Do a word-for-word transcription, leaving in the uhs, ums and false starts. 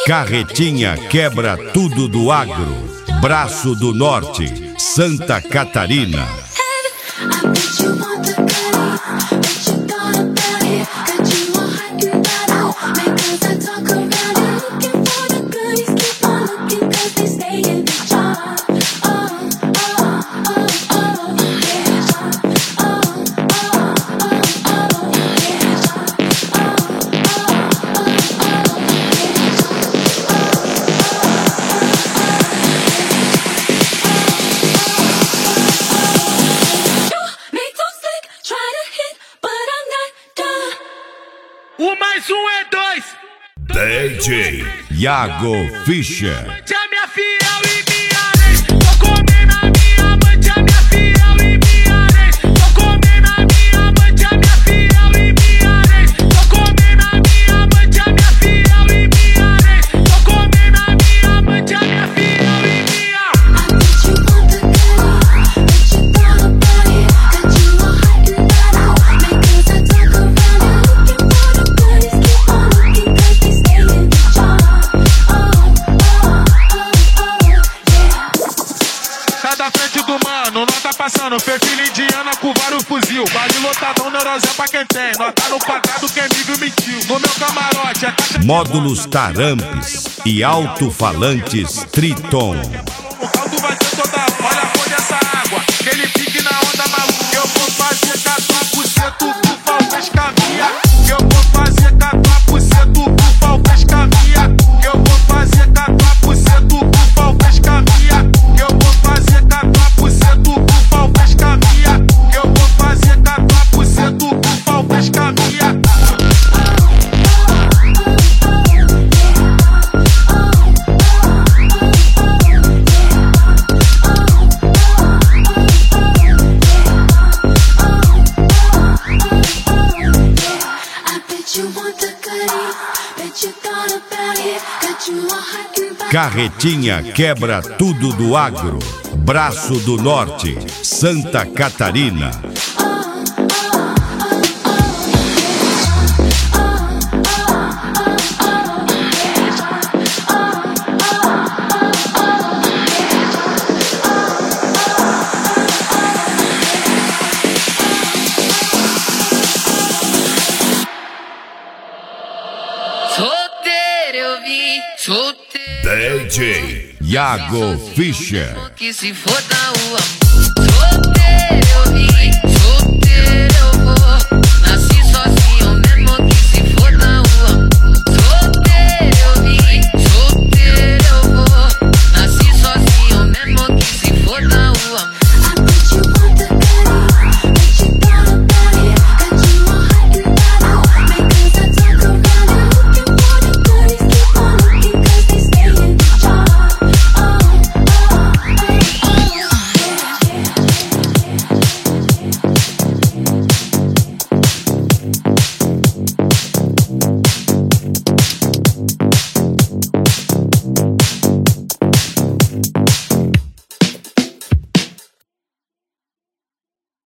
Carretinha quebra tudo do agro. Braço do Norte, Santa Catarina. O mais um é dois. D J Iago Fischer. Tia minha fiel e minha ex. Tô comendo a minha mãe, tia minha fiel e minha ex. Tô comendo a minha mãe, tia minha fiel e minha ex. Tô comendo a minha mãe, tia minha fiel e minha ex. Tô comendo a minha mãe, tia minha fiel e minha. Da frente do mano, nota passando, perfil indiana com vários fuzil. Vale lotadão, neurose pra quem tem. Nota no quadrado, quem me viu mentiu. No meu camarote é caixa. Módulos Tarampes e alto-falantes Triton. O caldo vai ser toda. Olha a cor dessa água, aquele pique na onda maluca. Eu vou fazer catuá por cento do falvez caminha. Eu vou fazer catuá por cento do falvez caminha. Eu vou fazer catuá por cento do falvez caminha. Eu vou fazer catuá por cento do falvez caminha. Eu vou fazer catuá por cento do falvez caminha. Carretinha quebra tudo do agro. Braço do Norte, Santa Catarina. Solteiro eu vi, solteiro. D J Iago Fischer. Que se foda o amor.